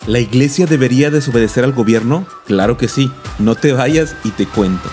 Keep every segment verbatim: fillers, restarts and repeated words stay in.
¿La iglesia debería desobedecer al gobierno? Claro que sí. No te vayas y te cuento.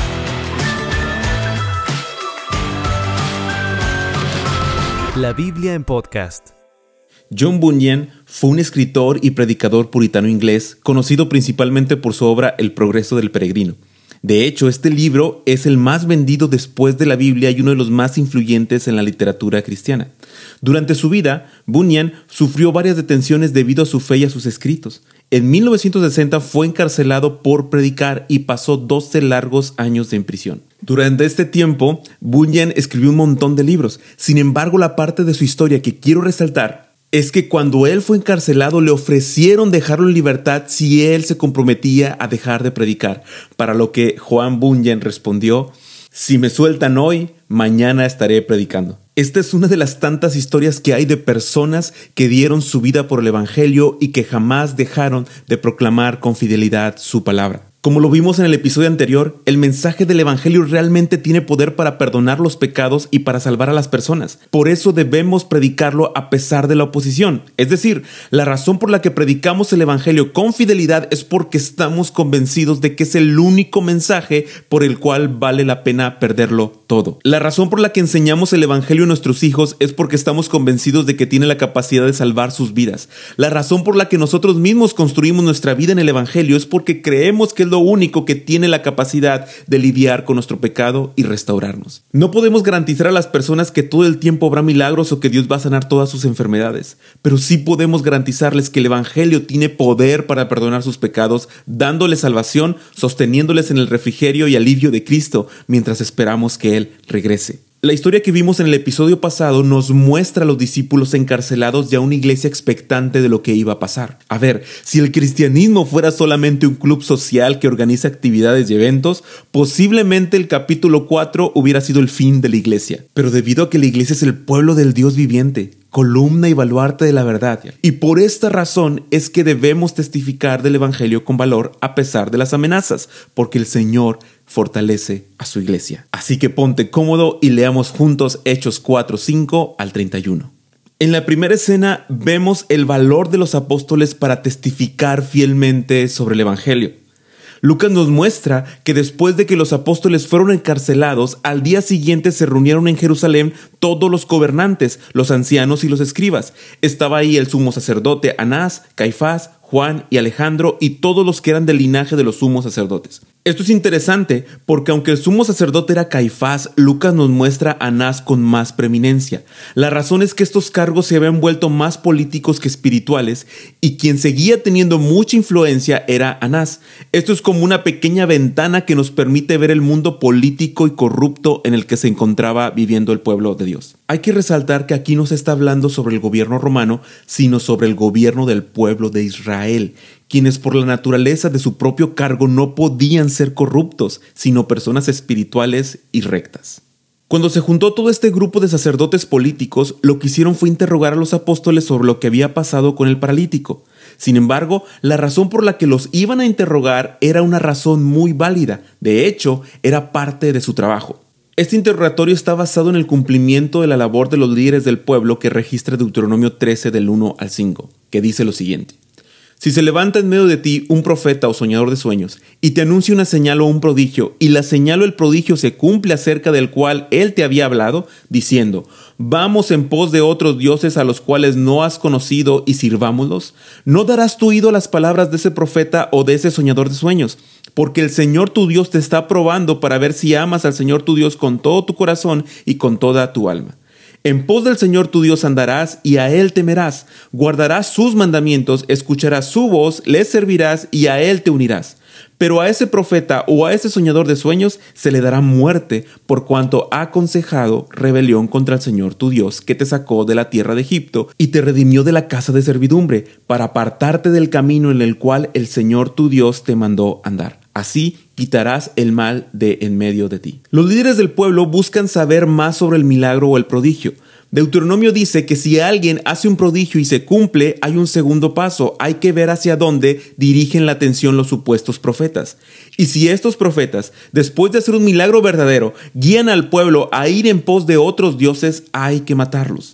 La Biblia en podcast. John Bunyan fue un escritor y predicador puritano inglés, conocido principalmente por su obra El progreso del peregrino. De hecho, este libro es el más vendido después de la Biblia y uno de los más influyentes en la literatura cristiana. Durante su vida, Bunyan sufrió varias detenciones debido a su fe y a sus escritos. En mil novecientos sesenta fue encarcelado por predicar y pasó doce largos años en prisión. Durante este tiempo, Bunyan escribió un montón de libros. Sin embargo, la parte de su historia que quiero resaltar es que cuando él fue encarcelado le ofrecieron dejarlo en libertad si él se comprometía a dejar de predicar, para lo que Juan Bunyan respondió: si me sueltan hoy, mañana estaré predicando. Esta es una de las tantas historias que hay de personas que dieron su vida por el evangelio y que jamás dejaron de proclamar con fidelidad su palabra. Como lo vimos en el episodio anterior, el mensaje del evangelio realmente tiene poder para perdonar los pecados y para salvar a las personas. Por eso debemos predicarlo a pesar de la oposición. Es decir, la razón por la que predicamos el evangelio con fidelidad es porque estamos convencidos de que es el único mensaje por el cual vale la pena perderlo todo. La razón por la que enseñamos el evangelio a nuestros hijos es porque estamos convencidos de que tiene la capacidad de salvar sus vidas. La razón por la que nosotros mismos construimos nuestra vida en el evangelio es porque creemos que es lo único que tiene la capacidad de lidiar con nuestro pecado y restaurarnos. No podemos garantizar a las personas que todo el tiempo habrá milagros o que Dios va a sanar todas sus enfermedades, pero sí podemos garantizarles que el evangelio tiene poder para perdonar sus pecados, dándoles salvación, sosteniéndoles en el refrigerio y alivio de Cristo mientras esperamos que Él regrese. La historia que vimos en el episodio pasado nos muestra a los discípulos encarcelados y a una iglesia expectante de lo que iba a pasar. A ver, si el cristianismo fuera solamente un club social que organiza actividades y eventos, posiblemente el capítulo cuatro hubiera sido el fin de la iglesia. Pero debido a que la iglesia es el pueblo del Dios viviente, columna y baluarte de la verdad, y por esta razón es que debemos testificar del evangelio con valor a pesar de las amenazas, porque el Señor fortalece a su iglesia. Así que ponte cómodo y leamos juntos Hechos cuatro, cinco al treinta y uno. En la primera escena vemos el valor de los apóstoles para testificar fielmente sobre el evangelio. Lucas nos muestra que después de que los apóstoles fueron encarcelados, al día siguiente se reunieron en Jerusalén todos los gobernantes, los ancianos y los escribas. Estaba ahí el sumo sacerdote Anás, Caifás, Juan y Alejandro y todos los que eran del linaje de los sumos sacerdotes. Esto es interesante porque aunque el sumo sacerdote era Caifás, Lucas nos muestra a Anás con más preeminencia. La razón es que estos cargos se habían vuelto más políticos que espirituales y quien seguía teniendo mucha influencia era Anás. Esto es como una pequeña ventana que nos permite ver el mundo político y corrupto en el que se encontraba viviendo el pueblo de Dios. Hay que resaltar que aquí no se está hablando sobre el gobierno romano, sino sobre el gobierno del pueblo de Israel, quienes por la naturaleza de su propio cargo no podían ser corruptos, sino personas espirituales y rectas. Cuando se juntó todo este grupo de sacerdotes políticos, lo que hicieron fue interrogar a los apóstoles sobre lo que había pasado con el paralítico. Sin embargo, la razón por la que los iban a interrogar era una razón muy válida. De hecho, era parte de su trabajo. Este interrogatorio está basado en el cumplimiento de la labor de los líderes del pueblo que registra Deuteronomio trece del uno al cinco, que dice lo siguiente: si se levanta en medio de ti un profeta o soñador de sueños, y te anuncia una señal o un prodigio, y la señal o el prodigio se cumple acerca del cual él te había hablado, diciendo: vamos en pos de otros dioses a los cuales no has conocido y sirvámoslos, ¿no darás tu oído a las palabras de ese profeta o de ese soñador de sueños? Porque el Señor tu Dios te está probando para ver si amas al Señor tu Dios con todo tu corazón y con toda tu alma. En pos del Señor tu Dios andarás y a Él temerás, guardarás sus mandamientos, escucharás su voz, le servirás y a Él te unirás. Pero a ese profeta o a ese soñador de sueños se le dará muerte por cuanto ha aconsejado rebelión contra el Señor tu Dios, que te sacó de la tierra de Egipto y te redimió de la casa de servidumbre, para apartarte del camino en el cual el Señor tu Dios te mandó andar. Así quitarás el mal de en medio de ti. Los líderes del pueblo buscan saber más sobre el milagro o el prodigio. Deuteronomio dice que si alguien hace un prodigio y se cumple, hay un segundo paso. Hay que ver hacia dónde dirigen la atención los supuestos profetas. Y si estos profetas, después de hacer un milagro verdadero, guían al pueblo a ir en pos de otros dioses, hay que matarlos.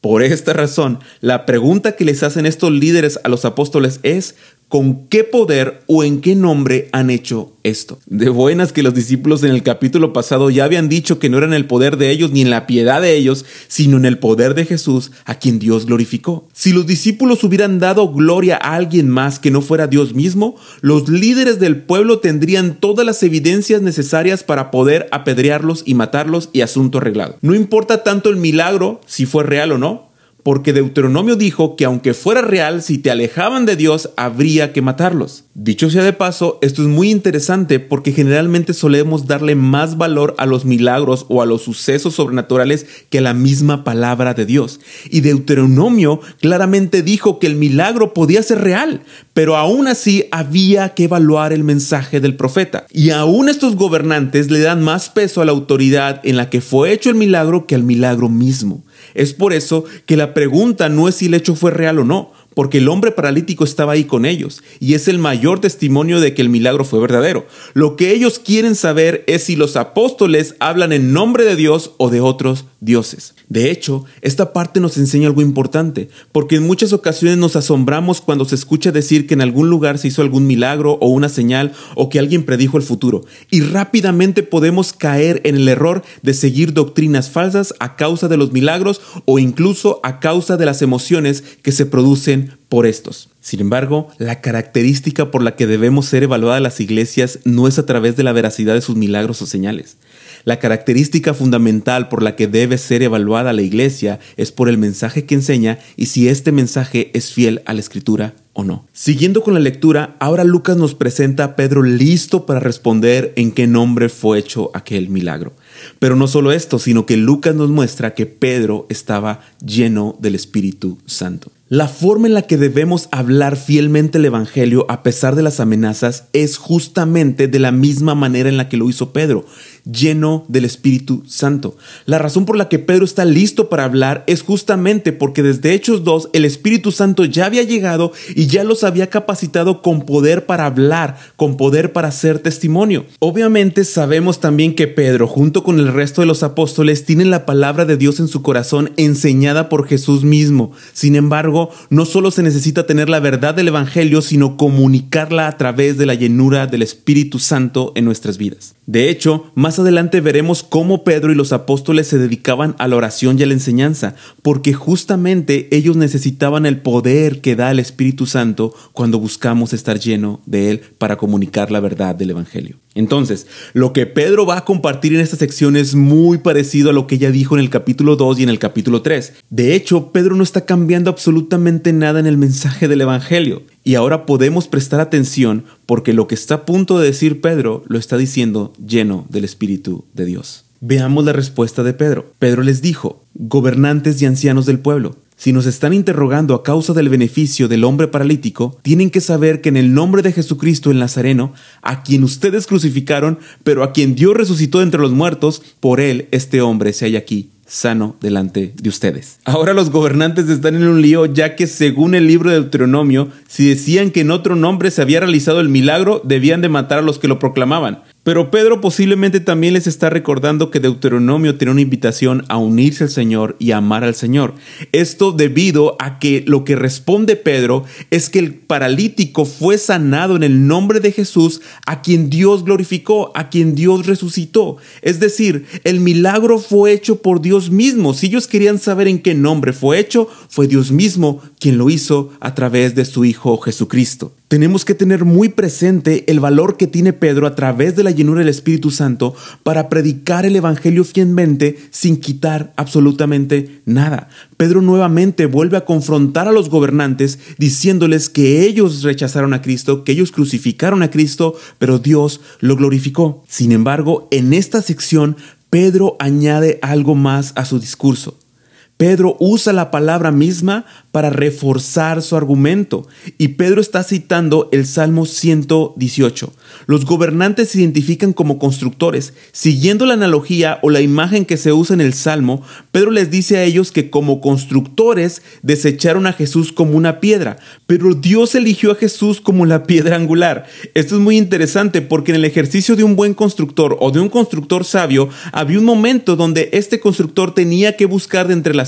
Por esta razón, la pregunta que les hacen estos líderes a los apóstoles es: ¿con qué poder o en qué nombre han hecho esto? De buenas que los discípulos en el capítulo pasado ya habían dicho que no era en el poder de ellos ni en la piedad de ellos, sino en el poder de Jesús, a quien Dios glorificó. Si los discípulos hubieran dado gloria a alguien más que no fuera Dios mismo, los líderes del pueblo tendrían todas las evidencias necesarias para poder apedrearlos y matarlos y asunto arreglado. No importa tanto el milagro, si fue real o no, porque Deuteronomio dijo que aunque fuera real, si te alejaban de Dios, habría que matarlos. Dicho sea de paso, esto es muy interesante porque generalmente solemos darle más valor a los milagros o a los sucesos sobrenaturales que a la misma palabra de Dios. Y Deuteronomio claramente dijo que el milagro podía ser real, pero aún así había que evaluar el mensaje del profeta. Y aún estos gobernantes le dan más peso a la autoridad en la que fue hecho el milagro que al milagro mismo. Es por eso que la pregunta no es si el hecho fue real o no, porque el hombre paralítico estaba ahí con ellos y es el mayor testimonio de que el milagro fue verdadero. Lo que ellos quieren saber es si los apóstoles hablan en nombre de Dios o de otros dioses. De hecho, esta parte nos enseña algo importante, porque en muchas ocasiones nos asombramos cuando se escucha decir que en algún lugar se hizo algún milagro o una señal o que alguien predijo el futuro, y rápidamente podemos caer en el error de seguir doctrinas falsas a causa de los milagros o incluso a causa de las emociones que se producen por estos. Sin embargo, la característica por la que debemos ser evaluadas las iglesias no es a través de la veracidad de sus milagros o señales. La característica fundamental por la que debe ser evaluada la iglesia es por el mensaje que enseña y si este mensaje es fiel a la Escritura o no. Siguiendo con la lectura, ahora Lucas nos presenta a Pedro listo para responder en qué nombre fue hecho aquel milagro. Pero no solo esto, sino que Lucas nos muestra que Pedro estaba lleno del Espíritu Santo. La forma en la que debemos hablar fielmente el Evangelio a pesar de las amenazas es justamente de la misma manera en la que lo hizo Pedro, lleno del Espíritu Santo. La razón por la que Pedro está listo para hablar es justamente porque desde Hechos dos el Espíritu Santo ya había llegado y ya los había capacitado con poder para hablar, con poder para hacer testimonio. Obviamente sabemos también que Pedro, junto con el resto de los apóstoles, tienen la palabra de Dios en su corazón enseñada por Jesús mismo. Sin embargo, no solo se necesita tener la verdad del Evangelio, sino comunicarla a través de la llenura del Espíritu Santo en nuestras vidas. De hecho, más adelante veremos cómo Pedro y los apóstoles se dedicaban a la oración y a la enseñanza, porque justamente ellos necesitaban el poder que da el Espíritu Santo cuando buscamos estar lleno de Él para comunicar la verdad del Evangelio. Entonces, lo que Pedro va a compartir en esta sección es muy parecido a lo que ya dijo en el capítulo dos y en el capítulo tres. De hecho, Pedro no está cambiando absolutamente nada en el mensaje del Evangelio. Y ahora podemos prestar atención porque lo que está a punto de decir Pedro lo está diciendo lleno del Espíritu de Dios. Veamos la respuesta de Pedro. Pedro les dijo: gobernantes y ancianos del pueblo, si nos están interrogando a causa del beneficio del hombre paralítico, tienen que saber que en el nombre de Jesucristo el Nazareno, a quien ustedes crucificaron, pero a quien Dios resucitó de entre los muertos, por él este hombre se halla aquí, sano delante de ustedes. Ahora los gobernantes están en un lío, ya que según el libro de Deuteronomio, si decían que en otro nombre se había realizado el milagro, debían de matar a los que lo proclamaban. Pero Pedro posiblemente también les está recordando que Deuteronomio tiene una invitación a unirse al Señor y a amar al Señor. Esto debido a que lo que responde Pedro es que el paralítico fue sanado en el nombre de Jesús, a quien Dios glorificó, a quien Dios resucitó. Es decir, el milagro fue hecho por Dios mismo. Si ellos querían saber en qué nombre fue hecho, fue Dios mismo quien lo hizo a través de su Hijo Jesucristo. Tenemos que tener muy presente el valor que tiene Pedro a través de la llenura del Espíritu Santo para predicar el Evangelio fielmente sin quitar absolutamente nada. Pedro nuevamente vuelve a confrontar a los gobernantes diciéndoles que ellos rechazaron a Cristo, que ellos crucificaron a Cristo, pero Dios lo glorificó. Sin embargo, en esta sección, Pedro añade algo más a su discurso. Pedro usa la palabra misma para reforzar su argumento, y Pedro está citando el Salmo ciento dieciocho. Los gobernantes se identifican como constructores. Siguiendo la analogía o la imagen que se usa en el Salmo, Pedro les dice a ellos que como constructores desecharon a Jesús como una piedra, pero Dios eligió a Jesús como la piedra angular. Esto es muy interesante porque en el ejercicio de un buen constructor o de un constructor sabio, había un momento donde este constructor tenía que buscar de entre las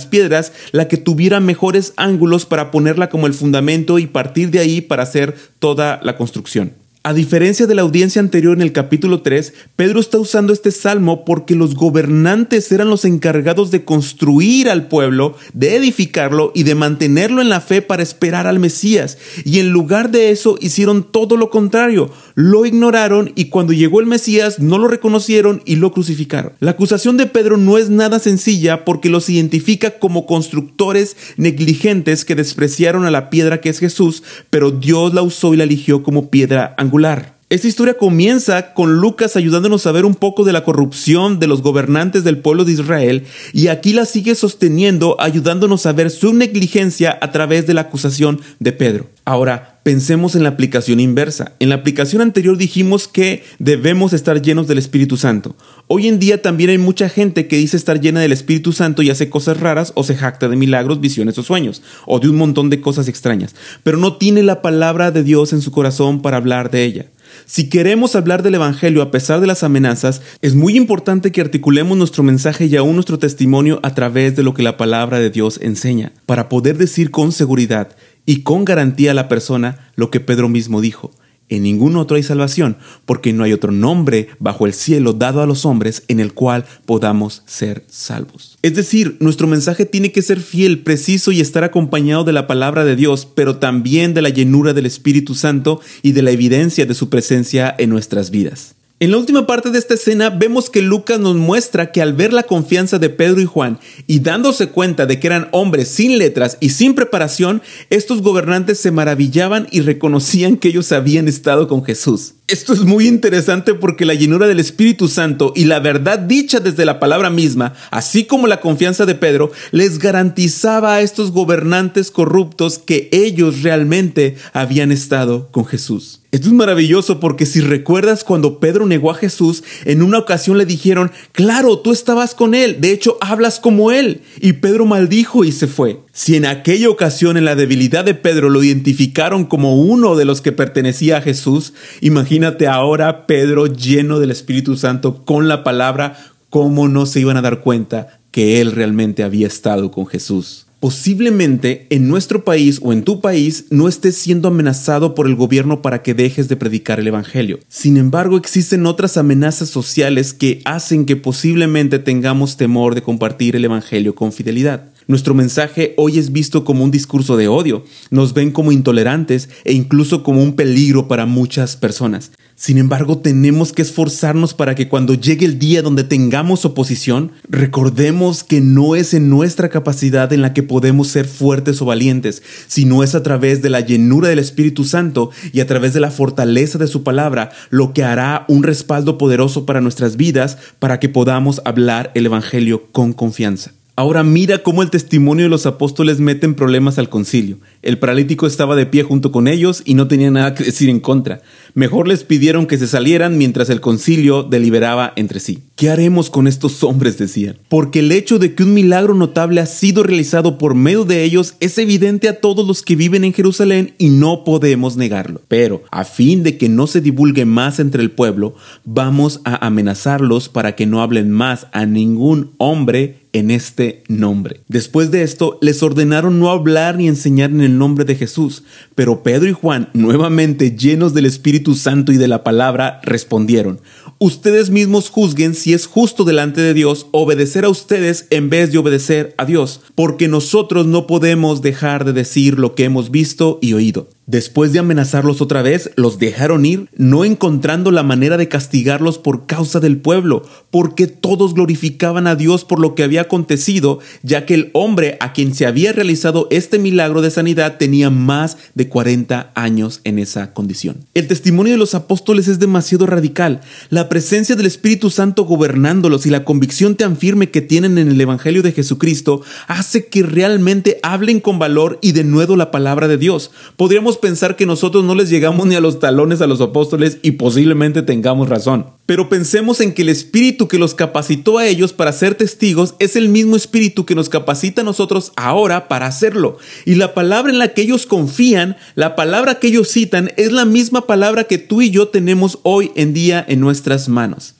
las piedras la que tuviera mejores ángulos para ponerla como el fundamento y partir de ahí para hacer toda la construcción. A diferencia de la audiencia anterior en el capítulo tres, Pedro está usando este salmo porque los gobernantes eran los encargados de construir al pueblo, de edificarlo y de mantenerlo en la fe para esperar al Mesías. Y en lugar de eso hicieron todo lo contrario, lo ignoraron y cuando llegó el Mesías no lo reconocieron y lo crucificaron. La acusación de Pedro no es nada sencilla porque los identifica como constructores negligentes que despreciaron a la piedra que es Jesús, pero Dios la usó y la eligió como piedra angular. Esta historia comienza con Lucas ayudándonos a ver un poco de la corrupción de los gobernantes del pueblo de Israel y aquí la sigue sosteniendo ayudándonos a ver su negligencia a través de la acusación de Pedro. Ahora, pensemos en la aplicación inversa. En la aplicación anterior dijimos que debemos estar llenos del Espíritu Santo. Hoy en día también hay mucha gente que dice estar llena del Espíritu Santo y hace cosas raras o se jacta de milagros, visiones o sueños, o de un montón de cosas extrañas, pero no tiene la palabra de Dios en su corazón para hablar de ella. Si queremos hablar del Evangelio a pesar de las amenazas, es muy importante que articulemos nuestro mensaje y aún nuestro testimonio a través de lo que la palabra de Dios enseña, para poder decir con seguridad y con garantía a la persona lo que Pedro mismo dijo. En ningún otro hay salvación, porque no hay otro nombre bajo el cielo dado a los hombres en el cual podamos ser salvos. Es decir, nuestro mensaje tiene que ser fiel, preciso y estar acompañado de la palabra de Dios, pero también de la llenura del Espíritu Santo y de la evidencia de su presencia en nuestras vidas. En la última parte de esta escena vemos que Lucas nos muestra que al ver la confianza de Pedro y Juan y dándose cuenta de que eran hombres sin letras y sin preparación, estos gobernantes se maravillaban y reconocían que ellos habían estado con Jesús. Esto es muy interesante porque la llenura del Espíritu Santo y la verdad dicha desde la palabra misma, así como la confianza de Pedro, les garantizaba a estos gobernantes corruptos que ellos realmente habían estado con Jesús. Esto es maravilloso porque si recuerdas cuando Pedro negó a Jesús, en una ocasión le dijeron, claro, tú estabas con él, de hecho hablas como él. Y Pedro maldijo y se fue. Si en aquella ocasión en la debilidad de Pedro lo identificaron como uno de los que pertenecía a Jesús, imagínate ahora Pedro lleno del Espíritu Santo con la palabra, cómo no se iban a dar cuenta que él realmente había estado con Jesús. Posiblemente en nuestro país o en tu país no estés siendo amenazado por el gobierno para que dejes de predicar el evangelio. Sin embargo, existen otras amenazas sociales que hacen que posiblemente tengamos temor de compartir el evangelio con fidelidad. Nuestro mensaje hoy es visto como un discurso de odio, nos ven como intolerantes e incluso como un peligro para muchas personas. Sin embargo, tenemos que esforzarnos para que cuando llegue el día donde tengamos oposición, recordemos que no es en nuestra capacidad en la que podemos ser fuertes o valientes, sino es a través de la llenura del Espíritu Santo y a través de la fortaleza de su palabra, lo que hará un respaldo poderoso para nuestras vidas para que podamos hablar el evangelio con confianza. Ahora mira cómo el testimonio de los apóstoles mete en problemas al concilio. El paralítico estaba de pie junto con ellos y no tenía nada que decir en contra. Mejor les pidieron que se salieran mientras el concilio deliberaba entre sí. ¿Qué haremos con estos hombres?, decían. Porque el hecho de que un milagro notable ha sido realizado por medio de ellos es evidente a todos los que viven en Jerusalén y no podemos negarlo. Pero, a fin de que no se divulgue más entre el pueblo, vamos a amenazarlos para que no hablen más a ningún hombre en este nombre. Después de esto, les ordenaron no hablar ni enseñar en el nombre de Jesús. Pero Pedro y Juan, nuevamente llenos del Espíritu Santo y de la palabra, respondieron: ustedes mismos juzguen si es justo delante de Dios obedecer a ustedes en vez de obedecer a Dios, porque nosotros no podemos dejar de decir lo que hemos visto y oído. Después de amenazarlos otra vez, los dejaron ir, no encontrando la manera de castigarlos por causa del pueblo, porque todos glorificaban a Dios por lo que había acontecido, ya que el hombre a quien se había realizado este milagro de sanidad tenía más de cuarenta años en esa condición. El testimonio de los apóstoles es demasiado radical. La presencia del Espíritu Santo gobernándolos y la convicción tan firme que tienen en el Evangelio de Jesucristo hace que realmente hablen con valor y de nuevo la palabra de Dios. Podríamos pensar que nosotros no les llegamos ni a los talones a los apóstoles y posiblemente tengamos razón. Pero pensemos en que el Espíritu que los capacitó a ellos para ser testigos es el mismo Espíritu que nos capacita a nosotros ahora para hacerlo. Y la palabra en la que ellos confían, la palabra que ellos citan, es la misma palabra que tú y yo tenemos hoy en día en nuestras manos.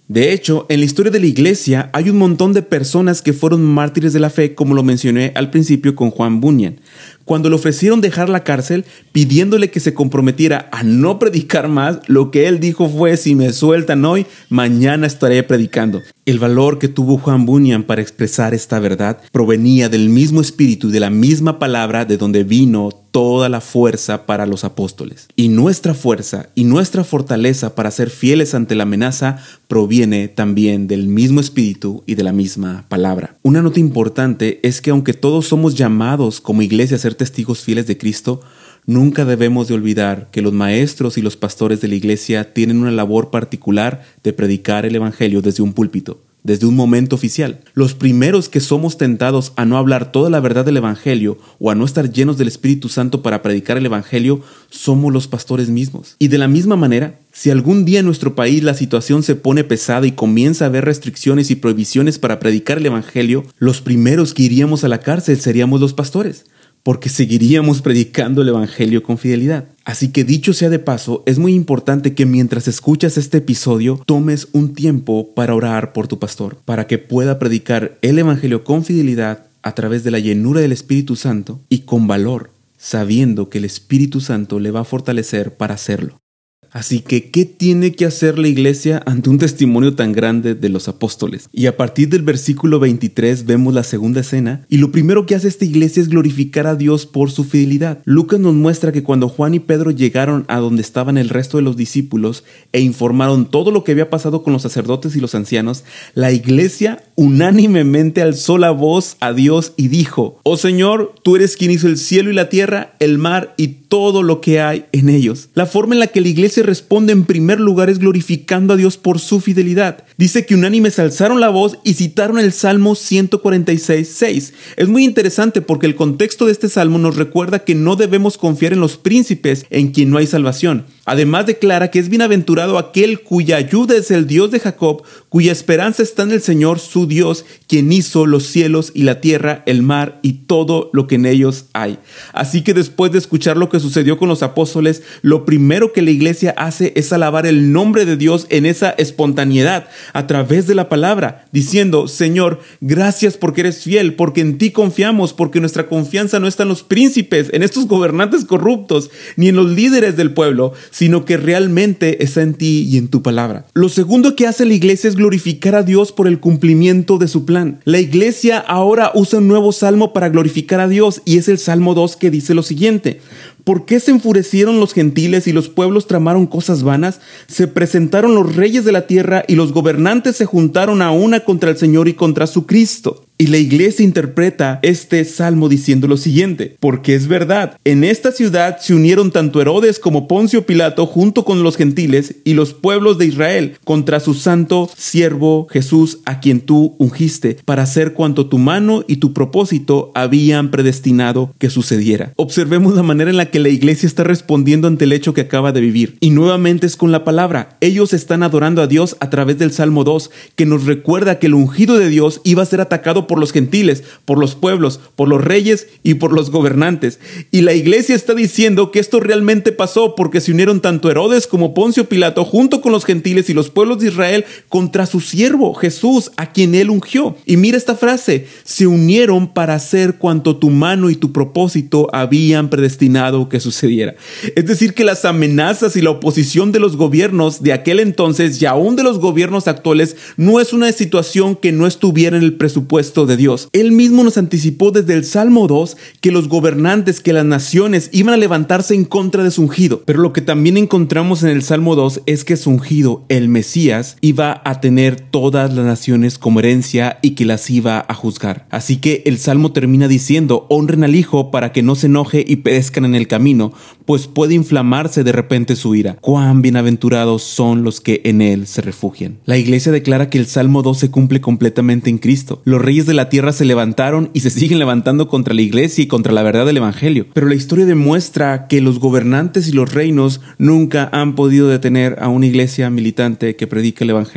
De hecho, en la historia de la iglesia hay un montón de personas que fueron mártires de la fe, como lo mencioné al principio con Juan Bunyan. Cuando le ofrecieron dejar la cárcel, pidiéndole que se comprometiera a no predicar más, lo que él dijo fue: si me sueltan hoy, mañana estaré predicando. El valor que tuvo Juan Bunyan para expresar esta verdad provenía del mismo espíritu y de la misma palabra de donde vino toda la fuerza para los apóstoles. Y nuestra fuerza y nuestra fortaleza para ser fieles ante la amenaza proviene también del mismo espíritu y de la misma palabra. Una nota importante es que aunque todos somos llamados como iglesia a ser testigos fieles de Cristo, nunca debemos de olvidar que los maestros y los pastores de la iglesia tienen una labor particular de predicar el evangelio desde un púlpito, desde un momento oficial. Los primeros que somos tentados a no hablar toda la verdad del evangelio o a no estar llenos del Espíritu Santo para predicar el evangelio somos los pastores mismos. Y de la misma manera, si algún día en nuestro país la situación se pone pesada y comienza a haber restricciones y prohibiciones para predicar el evangelio, los primeros que iríamos a la cárcel seríamos los pastores, porque seguiríamos predicando el evangelio con fidelidad. Así que dicho sea de paso, es muy importante que mientras escuchas este episodio tomes un tiempo para orar por tu pastor, para que pueda predicar el evangelio con fidelidad a través de la llenura del Espíritu Santo y con valor, sabiendo que el Espíritu Santo le va a fortalecer para hacerlo. Así que, ¿qué tiene que hacer la iglesia ante un testimonio tan grande de los apóstoles? Y a partir del versículo veintitrés vemos la segunda escena, y lo primero que hace esta iglesia es glorificar a Dios por su fidelidad. Lucas nos muestra que cuando Juan y Pedro llegaron a donde estaban el resto de los discípulos e informaron todo lo que había pasado con los sacerdotes y los ancianos, la iglesia unánimemente alzó la voz a Dios y dijo: «Oh Señor, tú eres quien hizo el cielo y la tierra, el mar y todo lo que hay en ellos». La forma en la que la iglesia responde en primer lugar es glorificando a Dios por su fidelidad. Dice que unánimes alzaron la voz y citaron el Salmo ciento cuarenta y seis, seis. Es muy interesante porque el contexto de este salmo nos recuerda que no debemos confiar en los príncipes en quien no hay salvación. Además declara que es bienaventurado aquel cuya ayuda es el Dios de Jacob, cuya esperanza está en el Señor su Dios, quien hizo los cielos y la tierra, el mar y todo lo que en ellos hay. Así que después de escuchar lo que sucedió con los apóstoles, lo primero que la iglesia hace es alabar el nombre de Dios en esa espontaneidad a través de la palabra, diciendo: Señor, gracias porque eres fiel, porque en ti confiamos, porque nuestra confianza no está en los príncipes, en estos gobernantes corruptos, ni en los líderes del pueblo, sino que realmente está en ti y en tu palabra. Lo segundo que hace la iglesia es glorificar a Dios por el cumplimiento de su plan. La iglesia ahora usa un nuevo salmo para glorificar a Dios, y es el Salmo dos, que dice lo siguiente: ¿Por qué se enfurecieron los gentiles y los pueblos tramaron cosas vanas? Se presentaron los reyes de la tierra y los gobernantes se juntaron a una contra el Señor y contra su Cristo. Y la iglesia interpreta este salmo diciendo lo siguiente: porque es verdad, en esta ciudad se unieron tanto Herodes como Poncio Pilato junto con los gentiles y los pueblos de Israel contra su santo siervo Jesús, a quien tú ungiste, para hacer cuanto tu mano y tu propósito habían predestinado que sucediera. Observemos la manera en la que la iglesia está respondiendo ante el hecho que acaba de vivir. Y nuevamente es con la palabra. Ellos están adorando a Dios a través del Salmo dos, que nos recuerda que el ungido de Dios iba a ser atacado por los gentiles, por los pueblos, por los reyes y por los gobernantes. Y la iglesia está diciendo que esto realmente pasó porque se unieron tanto Herodes como Poncio Pilato junto con los gentiles y los pueblos de Israel contra su siervo Jesús, a quien él ungió. Y mira esta frase: se unieron para hacer cuanto tu mano y tu propósito habían predestinado que sucediera. Es decir, que las amenazas y la oposición de los gobiernos de aquel entonces y aún de los gobiernos actuales no es una situación que no estuviera en el presupuesto de Dios. Él mismo nos anticipó desde el Salmo dos que los gobernantes, que las naciones iban a levantarse en contra de su ungido. Pero lo que también encontramos en el Salmo dos es que su ungido, el Mesías, iba a tener todas las naciones como herencia y que las iba a juzgar. Así que el Salmo termina diciendo: honren al Hijo para que no se enoje y perezcan en el camino, pues puede inflamarse de repente su ira. Cuán bienaventurados son los que en él se refugian. La iglesia declara que el Salmo dos se cumple completamente en Cristo. Los reyes de la tierra se levantaron y se siguen levantando contra la iglesia y contra la verdad del evangelio. Pero la historia demuestra que los gobernantes y los reinos nunca han podido detener a una iglesia militante que predica el evangelio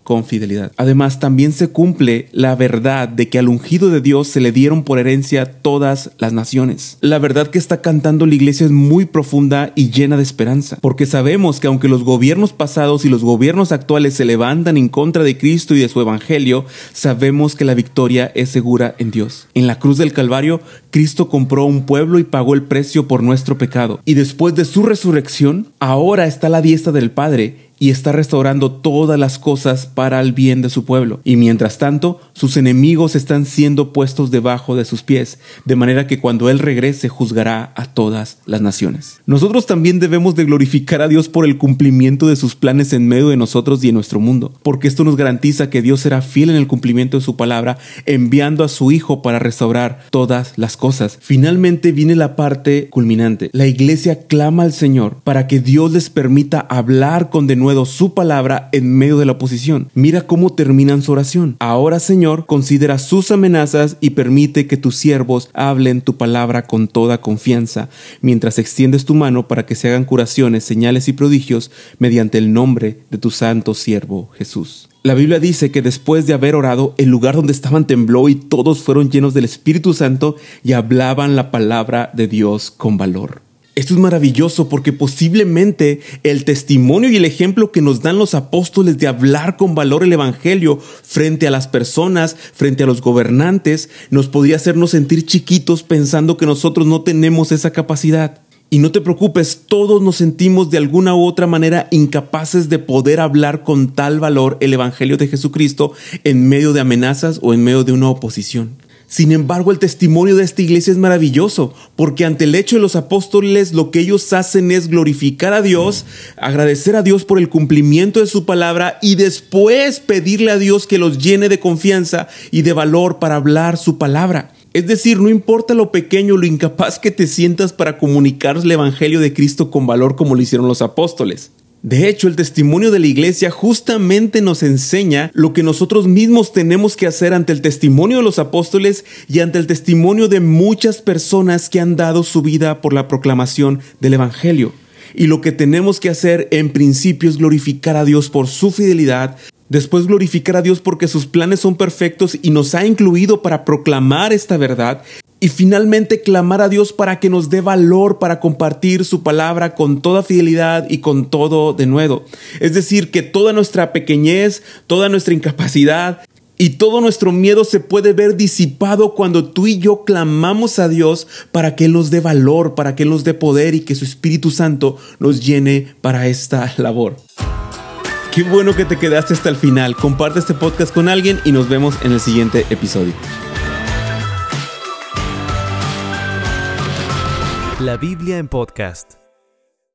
con fidelidad. Además, también se cumple la verdad de que al ungido de Dios se le dieron por herencia todas las naciones. La verdad que está cantando la iglesia es muy profunda y llena de esperanza, porque sabemos que aunque los gobiernos pasados y los gobiernos actuales se levantan en contra de Cristo y de su evangelio, sabemos que la victoria es segura en Dios. En la cruz del Calvario, Cristo compró un pueblo y pagó el precio por nuestro pecado. Y después de su resurrección, ahora está a la diestra del Padre y está restaurando todas las cosas para el bien de su pueblo. Y mientras tanto, sus enemigos están siendo puestos debajo de sus pies, de manera que cuando Él regrese juzgará a todas las naciones. Nosotros también debemos de glorificar a Dios por el cumplimiento de sus planes en medio de nosotros y en nuestro mundo, porque esto nos garantiza que Dios será fiel en el cumplimiento de su palabra, enviando a su Hijo para restaurar todas las cosas. Finalmente viene la parte culminante. La iglesia clama al Señor para que Dios les permita hablar con denuedo su palabra en medio de la oposición. Mira cómo terminan su oración. Ahora, Señor, considera sus amenazas y permite que tus siervos hablen tu palabra con toda confianza, mientras extiendes tu mano para que se hagan curaciones, señales y prodigios mediante el nombre de tu santo siervo Jesús. La Biblia dice que después de haber orado, el lugar donde estaban tembló y todos fueron llenos del Espíritu Santo y hablaban la palabra de Dios con valor. Esto es maravilloso porque posiblemente el testimonio y el ejemplo que nos dan los apóstoles de hablar con valor el evangelio frente a las personas, frente a los gobernantes, nos podría hacernos sentir chiquitos pensando que nosotros no tenemos esa capacidad. Y no te preocupes, todos nos sentimos de alguna u otra manera incapaces de poder hablar con tal valor el evangelio de Jesucristo en medio de amenazas o en medio de una oposición. Sin embargo, el testimonio de esta iglesia es maravilloso, porque ante el hecho de los apóstoles lo que ellos hacen es glorificar a Dios, agradecer a Dios por el cumplimiento de su palabra y después pedirle a Dios que los llene de confianza y de valor para hablar su palabra. Es decir, no importa lo pequeño o lo incapaz que te sientas para comunicar el evangelio de Cristo con valor como lo hicieron los apóstoles. De hecho, el testimonio de la iglesia justamente nos enseña lo que nosotros mismos tenemos que hacer ante el testimonio de los apóstoles y ante el testimonio de muchas personas que han dado su vida por la proclamación del evangelio. Y lo que tenemos que hacer en principio es glorificar a Dios por su fidelidad, después glorificar a Dios porque sus planes son perfectos y nos ha incluido para proclamar esta verdad. Y finalmente clamar a Dios para que nos dé valor para compartir su palabra con toda fidelidad y con todo denuedo. Es decir, que toda nuestra pequeñez, toda nuestra incapacidad y todo nuestro miedo se puede ver disipado cuando tú y yo clamamos a Dios para que Él nos dé valor, para que Él nos dé poder y que su Espíritu Santo nos llene para esta labor. Qué bueno que te quedaste hasta el final. Comparte este podcast con alguien y nos vemos en el siguiente episodio. La Biblia en podcast.